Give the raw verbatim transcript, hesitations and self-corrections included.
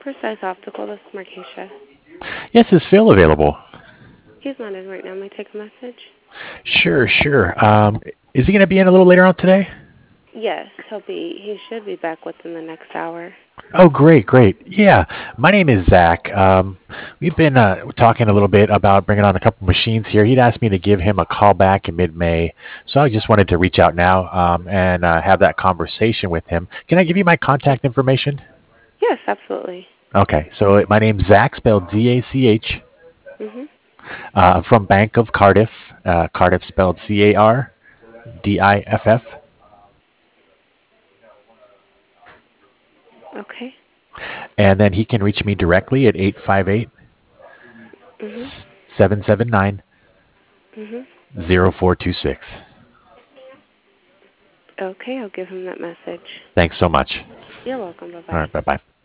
Precise Optical. This is Markeisha. Yes, is Phil available? He's not in right now. May I take a message? Sure, sure. Um, is he going to be in a little later on today? Yes, he'll be. He should be back within the next hour. Oh, great, great. Yeah, my name is Zach. Um, we've been uh, talking a little bit about bringing on a couple machines here. He'd asked me to give him a call back in mid-May, so I just wanted to reach out now um, and uh, have that conversation with him. Can I give you my contact information? Yes, absolutely. Okay, so my name's Zach, spelled Z A C H. Mhm. Uh, I'm from Bank of Cardiff. Uh, Cardiff spelled C A R D I F F. Okay. And then he can reach me directly at eight five eight, Mhm. seven seven nine, Mhm. zero four two six. Okay, I'll give him that message. Thanks so much. You're welcome. Bye All bye. right, bye bye.